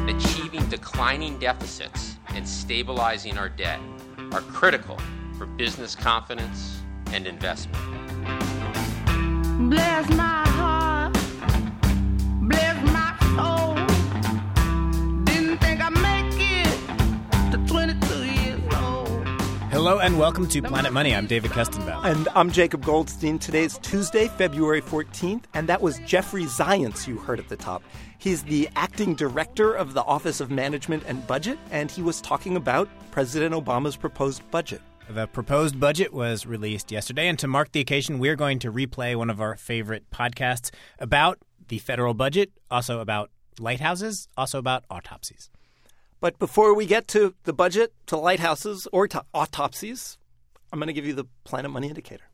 achieving declining deficits and stabilizing our debt are critical for business confidence and investment. Bless my heart, bless my soul. Didn't think I'd make it to 22 years old. Hello and welcome to Planet Money. I'm David Kestenbaum. And I'm Jacob Goldstein. Today's Tuesday, February 14th, and that was Jeffrey Zients you heard at the top. He's the acting director of the Office of Management and Budget, and he was talking about President Obama's proposed budget. The proposed budget was released yesterday, and to mark the occasion, we're going to replay one of our favorite podcasts about the federal budget, also about lighthouses, also about autopsies. But before we get to the budget, to lighthouses, or to autopsies, I'm going to give you the Planet Money indicator.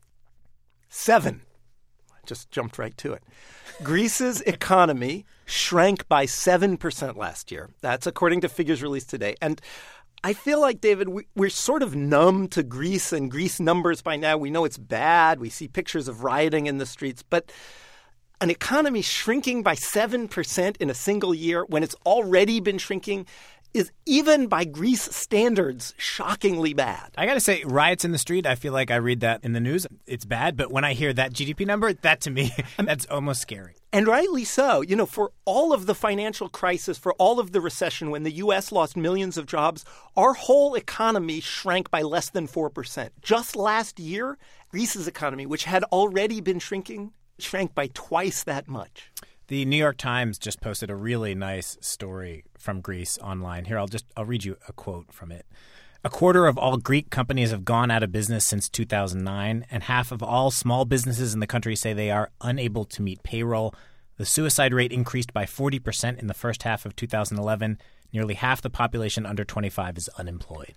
7. I just jumped right to it. Greece's economy shrank by 7% last year. That's according to figures released today. And I feel like, David, we're sort of numb to Greece and Greece numbers by now. We know it's bad. We see pictures of rioting in the streets. But an economy shrinking by 7% in a single year when it's already been shrinking is, even by Greece standards, shockingly bad. I got to say, riots in the street, I feel like I read that in the news. It's bad. But when I hear that GDP number, that to me, that's almost scary. And rightly so. You know, for all of the financial crisis, for all of the recession, when the U.S. lost millions of jobs, our whole economy shrank by less than 4%. Just last year, Greece's economy, which had already been shrinking, shrank by twice that much. The New York Times just posted a really nice story from Greece online. Here, I'll read you a quote from it. A quarter of all Greek companies have gone out of business since 2009, and half of all small businesses in the country say they are unable to meet payroll. The suicide rate increased by 40% in the first half of 2011. Nearly half the population under 25 is unemployed.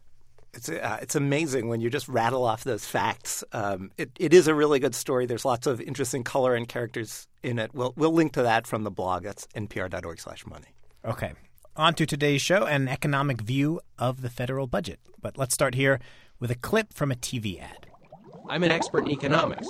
It's amazing when you just rattle off those facts. It is a really good story. There's lots of interesting color and characters in it. We'll link to that from the blog. That's npr.org/money. Okay. On to today's show, an economic view of the federal budget. But let's start here with a clip from a TV ad. I'm an expert in economics,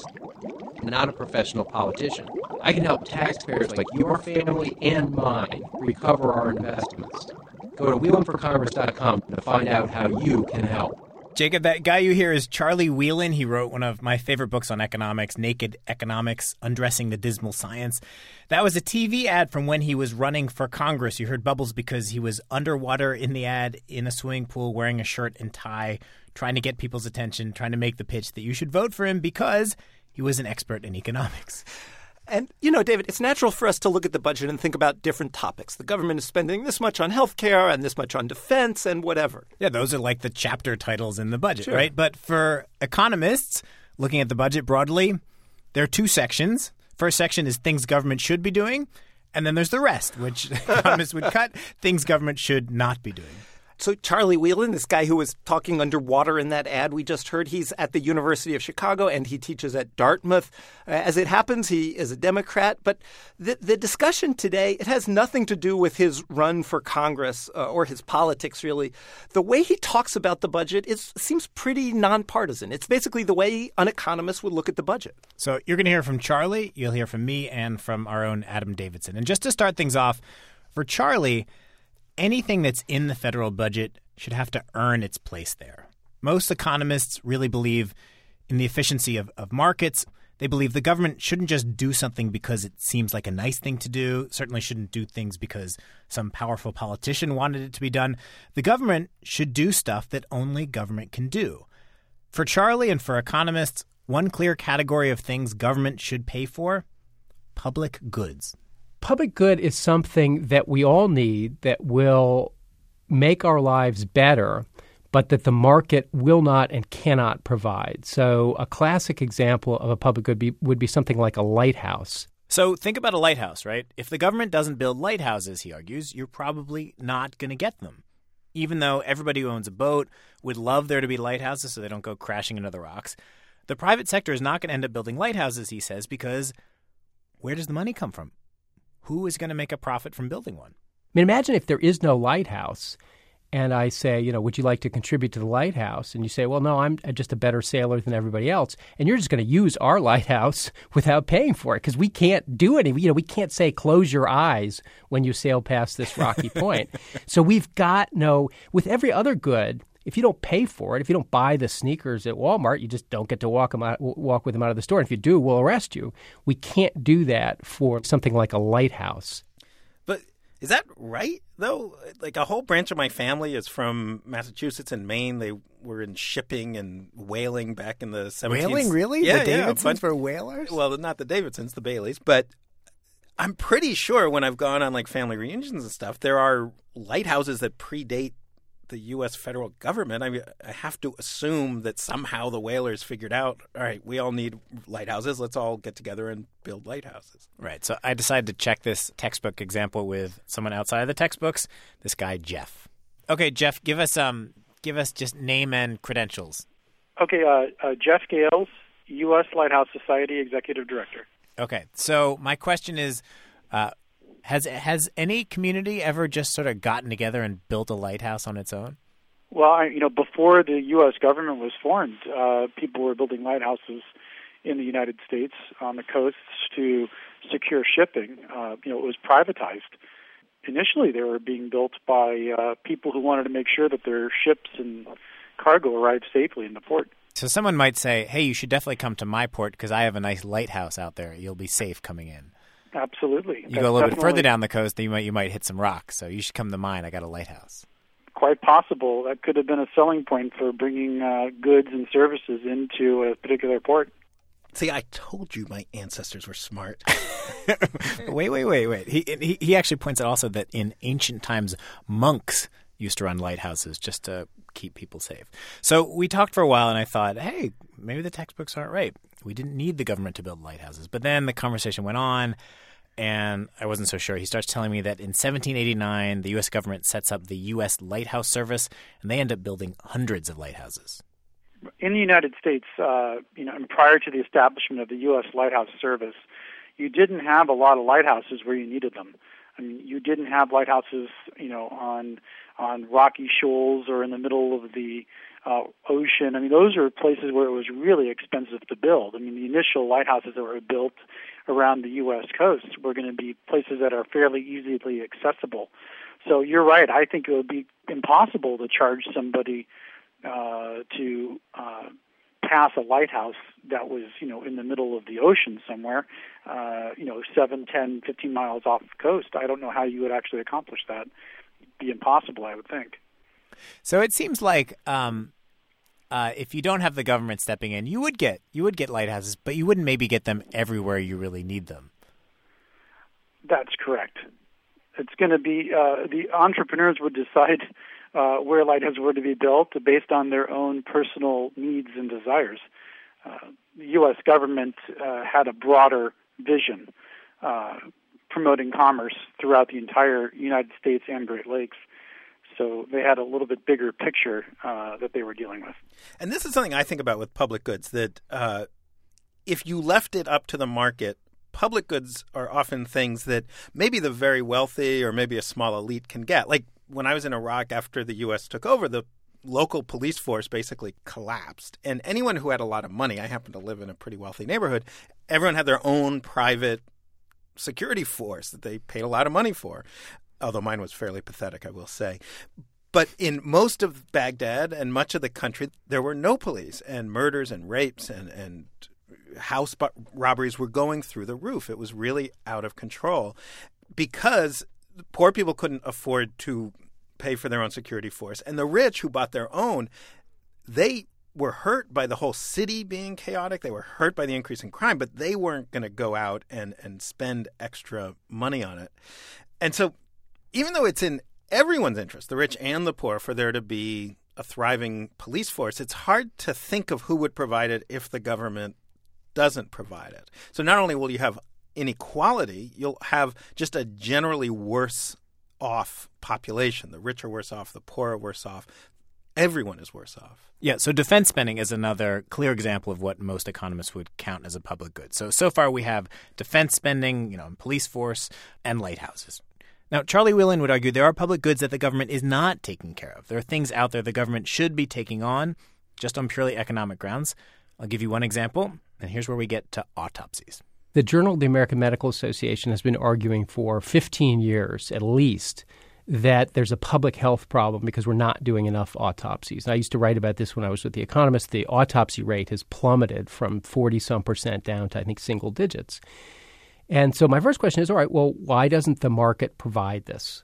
not a professional politician. I can help taxpayers like your family and mine recover our investments. Go to WhelanForCongress.com to find out how you can help. Jacob, that guy you hear is Charlie Whelan. He wrote one of my favorite books on economics, Naked Economics, Undressing the Dismal Science. That was a TV ad from when he was running for Congress. You heard bubbles because he was underwater in the ad in a swimming pool wearing a shirt and tie, trying to get people's attention, trying to make the pitch that you should vote for him because he was an expert in economics. And, you know, David, it's natural for us to look at the budget and think about different topics. The government is spending this much on health care and this much on defense and whatever. Yeah, those are like the chapter titles in the budget, Sure. right? But for economists, looking at the budget broadly, there are two sections. First section is things government should be doing. And then there's the rest, which economists would cut, things government should not be doing. So Charlie Whelan, this guy who was talking underwater in that ad we just heard, he's at the University of Chicago and he teaches at Dartmouth. As it happens, he is a Democrat. But the discussion today, it has nothing to do with his run for Congress or his politics, really. The way he talks about the budget seems pretty nonpartisan. It's basically the way an economist would look at the budget. So you're going to hear from Charlie, you'll hear from me, and from our own Adam Davidson. And just to start things off, for Charlie, anything that's in the federal budget should have to earn its place there. Most economists really believe in the efficiency of markets. They believe the government shouldn't just do something because it seems like a nice thing to do, certainly shouldn't do things because some powerful politician wanted it to be done. The government should do stuff that only government can do. For Charlie and for economists, one clear category of things government should pay for: public goods. Public good is something that we all need that will make our lives better, but that the market will not and cannot provide. So a classic example of a public good would be something like a lighthouse. So think about a lighthouse, right? If the government doesn't build lighthouses, he argues, you're probably not going to get them. Even though everybody who owns a boat would love there to be lighthouses so they don't go crashing into the rocks, the private sector is not going to end up building lighthouses, he says, because where does the money come from? Who is going to make a profit from building one? I mean, imagine if there is no lighthouse and I say, would you like to contribute to the lighthouse? And you say, well, no, I'm just a better sailor than everybody else. And you're just going to use our lighthouse without paying for it because we can't do any. We can't say close your eyes when you sail past this rocky point. So we've got with every other good, if you don't pay for it, if you don't buy the sneakers at Walmart, you just don't get to walk with them out of the store. And if you do, we'll arrest you. We can't do that for something like a lighthouse. But is that right, though? Like a whole branch of my family is from Massachusetts and Maine. They were in shipping and whaling back in the 17th. Whaling, really? Yeah, the Davidsons were whalers? Well, not the Davidsons, the Baileys. But I'm pretty sure when I've gone on like family reunions and stuff, there are lighthouses that predate the U.S. federal government. I mean, I have to assume that somehow the whalers figured out, all right, we all need lighthouses. Let's all get together and build lighthouses. Right. So I decided to check this textbook example with someone outside of the textbooks, this guy, Jeff. Okay, Jeff, give us just name and credentials. Okay, Jeff Gales, U.S. Lighthouse Society Executive Director. Okay, so my question is, has any community ever just sort of gotten together and built a lighthouse on its own? Well, before the U.S. government was formed, people were building lighthouses in the United States on the coasts to secure shipping. It was privatized. Initially, they were being built by people who wanted to make sure that their ships and cargo arrived safely in the port. So someone might say, hey, you should definitely come to my port because I have a nice lighthouse out there. You'll be safe coming in. Absolutely. You go a little bit further down the coast, you might hit some rocks. So you should come to mine. I got a lighthouse. Quite possible. That could have been a selling point for bringing goods and services into a particular port. See, I told you my ancestors were smart. Wait. He actually points out also that in ancient times, monks used to run lighthouses just to keep people safe. So we talked for a while, and I thought, hey, maybe the textbooks aren't right. We didn't need the government to build lighthouses. But then the conversation went on, and I wasn't so sure. He starts telling me that in 1789, the U.S. government sets up the U.S. Lighthouse Service, and they end up building hundreds of lighthouses. In the United States, and prior to the establishment of the U.S. Lighthouse Service, you didn't have a lot of lighthouses where you needed them. I mean, you didn't have lighthouses, on rocky shoals or in the middle of the ocean. I mean, those are places where it was really expensive to build. I mean, the initial lighthouses that were built around the U.S. coast were going to be places that are fairly easily accessible. So you're right. I think it would be impossible to charge somebody to pass a lighthouse that was, in the middle of the ocean somewhere, 7, 10, 15 miles off the coast. I don't know how you would actually accomplish that. It'd be impossible, I would think. So it seems like if you don't have the government stepping in, you would get lighthouses, but you wouldn't maybe get them everywhere you really need them. That's correct. It's going to be the entrepreneurs would decide where lighthouses were to be built based on their own personal needs and desires. The U.S. government had a broader vision, promoting commerce throughout the entire United States and Great Lakes. So they had a little bit bigger picture that they were dealing with. And this is something I think about with public goods, that if you left it up to the market, public goods are often things that maybe the very wealthy or maybe a small elite can get. Like when I was in Iraq after the U.S. took over, the local police force basically collapsed. And anyone who had a lot of money, I happen to live in a pretty wealthy neighborhood, everyone had their own private security force that they paid a lot of money for, although mine was fairly pathetic, I will say. But in most of Baghdad and much of the country, there were no police, and murders and rapes and house robberies were going through the roof. It was really out of control because poor people couldn't afford to pay for their own security force. And the rich who bought their own, they were hurt by the whole city being chaotic. They were hurt by the increase in crime, but they weren't going to go out and spend extra money on it. And so even though it's in everyone's interest, the rich and the poor, for there to be a thriving police force, it's hard to think of who would provide it if the government doesn't provide it. So not only will you have inequality, you'll have just a generally worse off population. The rich are worse off, the poor are worse off. Everyone is worse off. Yeah, so defense spending is another clear example of what most economists would count as a public good. So far we have defense spending, police force, and lighthouses. Now, Charlie Whelan would argue there are public goods that the government is not taking care of. There are things out there the government should be taking on just on purely economic grounds. I'll give you one example, and here's where we get to autopsies. The Journal of the American Medical Association has been arguing for 15 years at least that there's a public health problem because we're not doing enough autopsies. And I used to write about this when I was with The Economist. The autopsy rate has plummeted from 40-some% down to, I think, single digits. And so my first question is, all right, well, why doesn't the market provide this?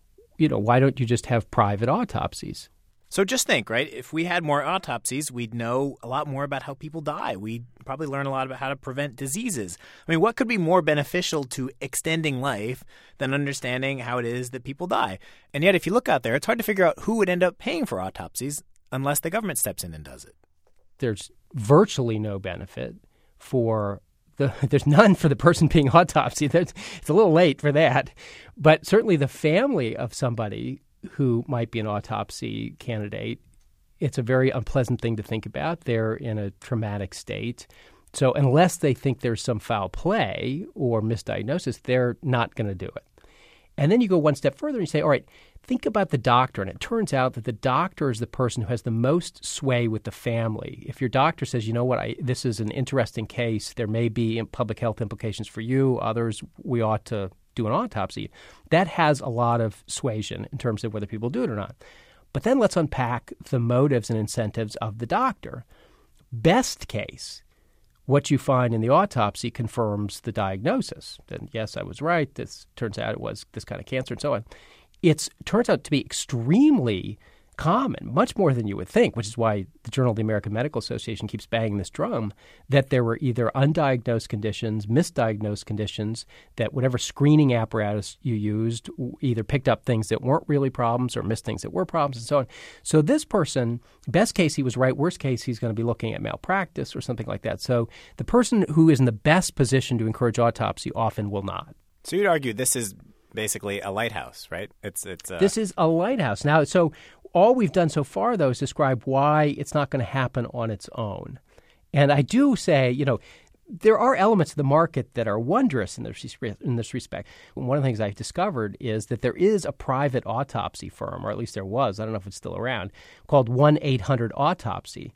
Why don't you just have private autopsies? So just think, right? If we had more autopsies, we'd know a lot more about how people die. We'd probably learn a lot about how to prevent diseases. I mean, what could be more beneficial to extending life than understanding how it is that people die? And yet, if you look out there, it's hard to figure out who would end up paying for autopsies unless the government steps in and does it. There's virtually no benefit for there's none for the person being autopsied. It's a little late for that. But certainly the family of somebody who might be an autopsy candidate, it's a very unpleasant thing to think about. They're in a traumatic state. So unless they think there's some foul play or misdiagnosis, they're not going to do it. And then you go one step further and you say, all right, think about the doctor. And it turns out that the doctor is the person who has the most sway with the family. If your doctor says, you know what, this is an interesting case, there may be public health implications for you, others, we ought to do an autopsy, that has a lot of suasion in terms of whether people do it or not. But then let's unpack the motives and incentives of the doctor. Best case, what you find in the autopsy confirms the diagnosis. Then, yes, I was right. This turns out it was this kind of cancer and so on. It turns out to be extremely common, much more than you would think, which is why the Journal of the American Medical Association keeps banging this drum, that there were either undiagnosed conditions, misdiagnosed conditions, that whatever screening apparatus you used either picked up things that weren't really problems or missed things that were problems and so on. So this person, best case he was right, worst case he's going to be looking at malpractice or something like that. So the person who is in the best position to encourage autopsy often will not. So you'd argue this is basically a lighthouse, right? This is a lighthouse. Now, so all we've done so far, though, is describe why it's not going to happen on its own. And I do say, there are elements of the market that are wondrous in this respect. One of the things I've discovered is that there is a private autopsy firm, or at least there was, I don't know if it's still around, called 1-800-AUTOPSY.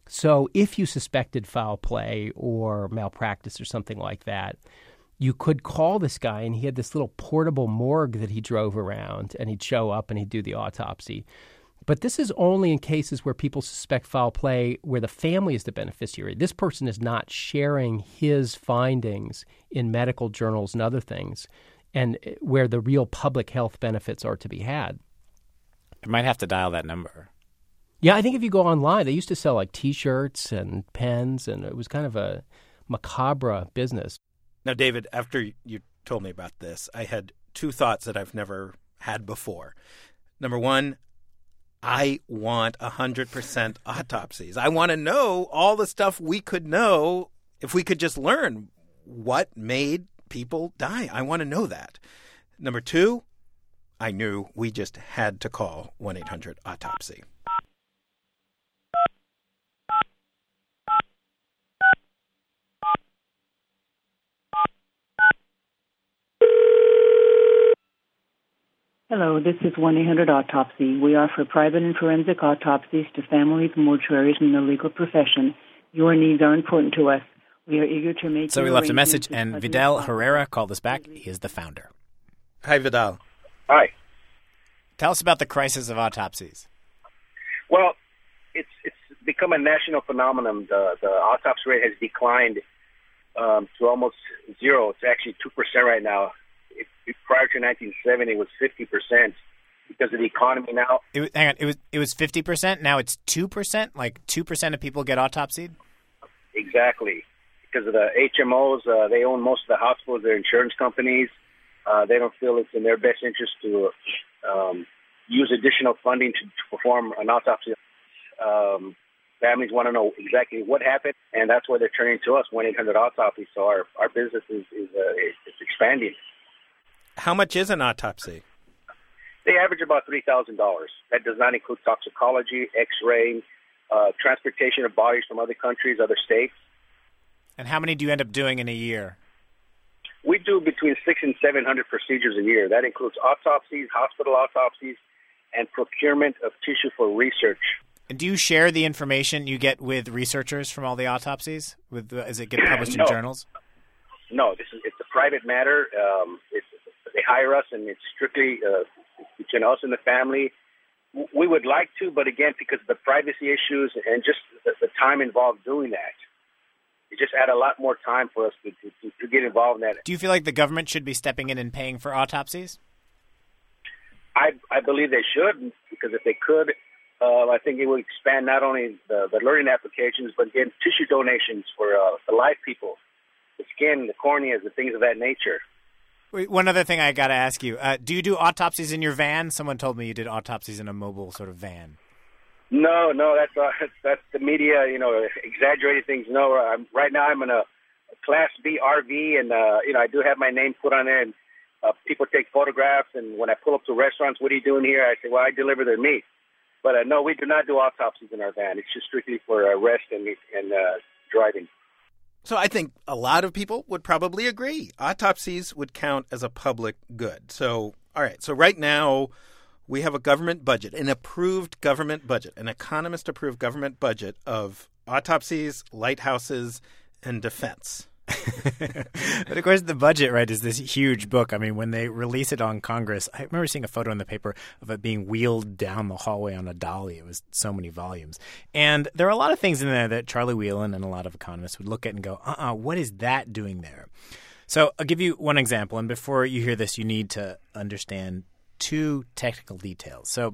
So if you suspected foul play or malpractice or something like that, you could call this guy, and he had this little portable morgue that he drove around, and he'd show up and he'd do the autopsy. But this is only in cases where people suspect foul play where the family is the beneficiary. This person is not sharing his findings in medical journals and other things, and where the real public health benefits are to be had. You might have to dial that number. Yeah, I think if you go online, they used to sell like T-shirts and pens, and it was kind of a macabre business. Now, David, after you told me about this, I had two thoughts that I've never had before. Number one, I want 100% autopsies. I want to know all the stuff we could know if we could just learn what made people die. I want to know that. Number two, I knew we just had to call 1-800-AUTOPSY. Hello, this is 1-800-AUTOPSY. We offer private and forensic autopsies to families, mortuaries, and the legal profession. Your needs are important to us. We are eager to make. So we left a message, and Vidal Herrera called us back. He is the founder. Hi, Vidal. Hi. Tell us about the crisis of autopsies. Well, it's become a national phenomenon. The autopsy rate has declined to almost zero. It's actually 2% right now. Prior to 1970, it was 50% because of the economy now. It was 50%. Now it's 2%. Like 2% of people get autopsied. Exactly, because of the HMOs. They own most of the hospitals. They're insurance companies. They don't feel it's in their best interest to use additional funding to perform an autopsy. Families want to know exactly what happened, and that's why they're turning to us, 1-800-AUTOPSY. So our business is expanding. How much is an autopsy? They average about $3,000. That does not include toxicology, X-ray, transportation of bodies from other countries, other states. And how many do you end up doing in a year? We do between 600 and 700 procedures a year. That includes autopsies, hospital autopsies, and procurement of tissue for research. And do you share the information you get with researchers from all the autopsies? Does it get published in journals? No, it's a private matter. They hire us, and it's strictly between us and the family. We would like to, but again, because of the privacy issues and just the time involved doing that, it just add a lot more time for us to get involved in that. Do you feel like the government should be stepping in and paying for autopsies? I believe they should, because if they could, I think it would expand not only the learning applications, but again, tissue donations for the live people, the skin, the corneas, the things of that nature. Wait, one other thing I got to ask you. Do you do autopsies in your van? Someone told me you did autopsies in a mobile sort of van. No, that's the media, exaggerating things. No, right now I'm in a Class B RV, and I do have my name put on there, and people take photographs. And when I pull up to restaurants, what are you doing here? I say, well, I deliver their meat. But no, we do not do autopsies in our van. It's just strictly for rest and driving. So I think a lot of people would probably agree. Autopsies would count as a public good. So, all right. So right now we have a government budget, an approved government budget, an economist-approved government budget of autopsies, lighthouses, and defense. But of course, the budget, right, is this huge book. I mean, when they release it on Congress, I remember seeing a photo in the paper of it being wheeled down the hallway on a dolly. It was so many volumes. And there are a lot of things in there that Charlie Whelan and a lot of economists would look at and go, what is that doing there? So I'll give you one example. And before you hear this, you need to understand two technical details. So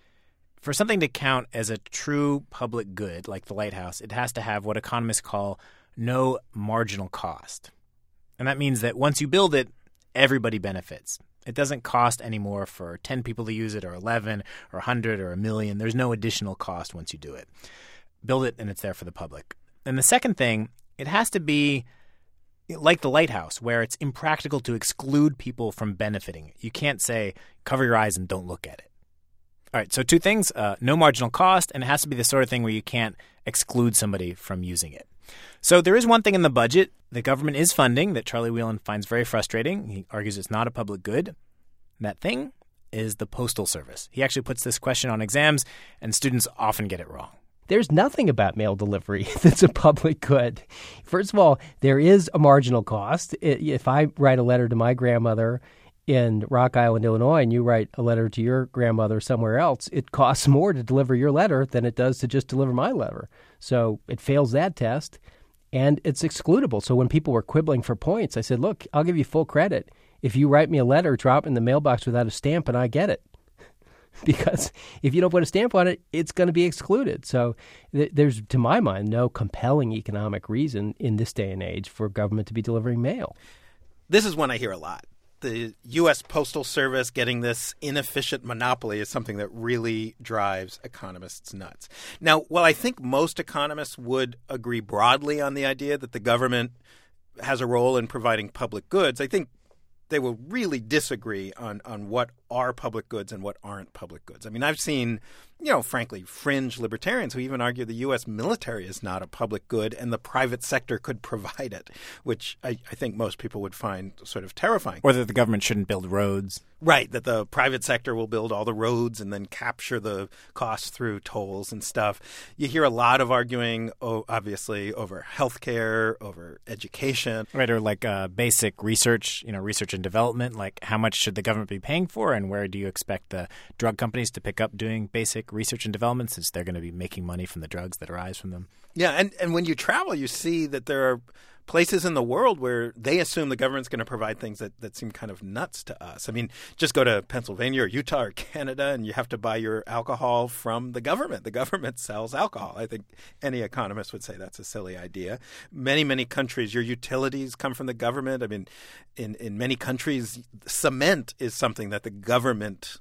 for something to count as a true public good, like the lighthouse, it has to have what economists call no marginal cost. And that means that once you build it, everybody benefits. It doesn't cost any more for 10 people to use it, or 11, or 100, or 1 million. There's no additional cost once you do it. Build it, and it's there for the public. And the second thing, it has to be like the lighthouse, where it's impractical to exclude people from benefiting. You can't say, cover your eyes and don't look at it. All right, so two things, no marginal cost, and it has to be the sort of thing where you can't exclude somebody from using it. So there is one thing in the budget the government is funding that Charlie Whelan finds very frustrating. He argues it's not a public good. That thing is the Postal Service. He actually puts this question on exams, and students often get it wrong. There's nothing about mail delivery that's a public good. First of all, there is a marginal cost. If I write a letter to my grandmother in Rock Island, Illinois, and you write a letter to your grandmother somewhere else, it costs more to deliver your letter than it does to just deliver my letter. So it fails that test, and it's excludable. So when people were quibbling for points, I said, look, I'll give you full credit. If you write me a letter, drop it in the mailbox without a stamp, and I get it. Because if you don't put a stamp on it, it's going to be excluded. So there's, to my mind, no compelling economic reason in this day and age for government to be delivering mail. This is one I hear a lot. The U.S. Postal Service getting this inefficient monopoly is something that really drives economists nuts. Now, while I think most economists would agree broadly on the idea that the government has a role in providing public goods, I think they will really disagree on what are public goods and what aren't public goods. I mean, I've seen, frankly, fringe libertarians who even argue the U.S. military is not a public good and the private sector could provide it, which I think most people would find sort of terrifying. Or that the government shouldn't build roads. Right, that the private sector will build all the roads and then capture the costs through tolls and stuff. You hear a lot of arguing, obviously, over healthcare, over education. Right, or like basic research, research and development, like how much should the government be paying for and where do you expect the drug companies to pick up doing basic research and development since they're going to be making money from the drugs that arise from them? Yeah, and when you travel, you see that there are places in the world where they assume the government's going to provide things that seem kind of nuts to us. I mean, just go to Pennsylvania or Utah or Canada and you have to buy your alcohol from the government. The government sells alcohol. I think any economist would say that's a silly idea. Many, many countries, your utilities come from the government. I mean, in many countries, cement is something that the government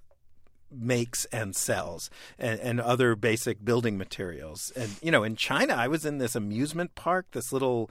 makes and sells and other basic building materials. And, in China, I was in this amusement park, this little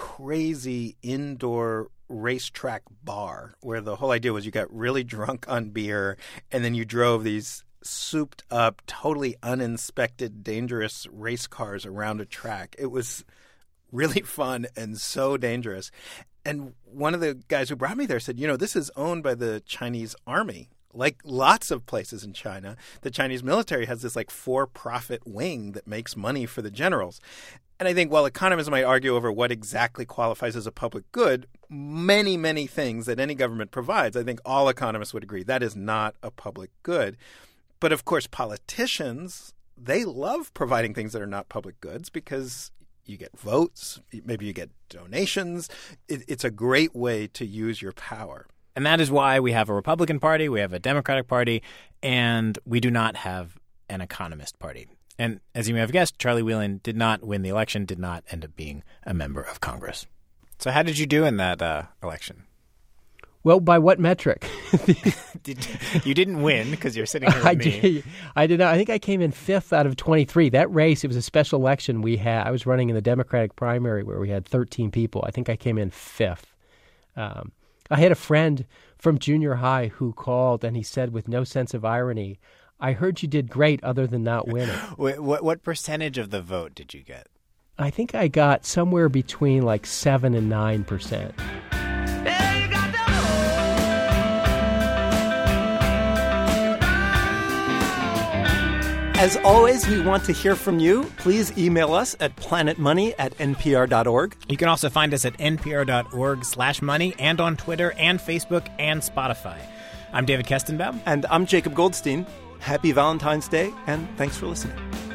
crazy indoor racetrack bar where the whole idea was you got really drunk on beer and then you drove these souped up, totally uninspected, dangerous race cars around a track. It was really fun and so dangerous. And one of the guys who brought me there said, this is owned by the Chinese army. Like lots of places in China, the Chinese military has this for-profit wing that makes money for the generals. And I think while economists might argue over what exactly qualifies as a public good, many, many things that any government provides, I think all economists would agree that is not a public good. But of course, politicians, they love providing things that are not public goods because you get votes, maybe you get donations. It's a great way to use your power. And that is why we have a Republican Party, we have a Democratic Party, and we do not have an economist party. And as you may have guessed, Charlie Whelan did not win the election, did not end up being a member of Congress. So how did you do in that election? Well, by what metric? You didn't win because you're sitting here with me. I did not. I think I came in 5th out of 23. That race, it was a special election we had. I was running in the Democratic primary where we had 13 people. I think I came in 5th. I had a friend from junior high who called and he said with no sense of irony, I heard you did great other than not winning. What percentage of the vote did you get? I think I got somewhere between 7 and 9%. As always, we want to hear from you. Please email us at planetmoney@npr.org. You can also find us at npr.org/money and on Twitter and Facebook and Spotify. I'm David Kestenbaum. And I'm Jacob Goldstein. Happy Valentine's Day, and thanks for listening.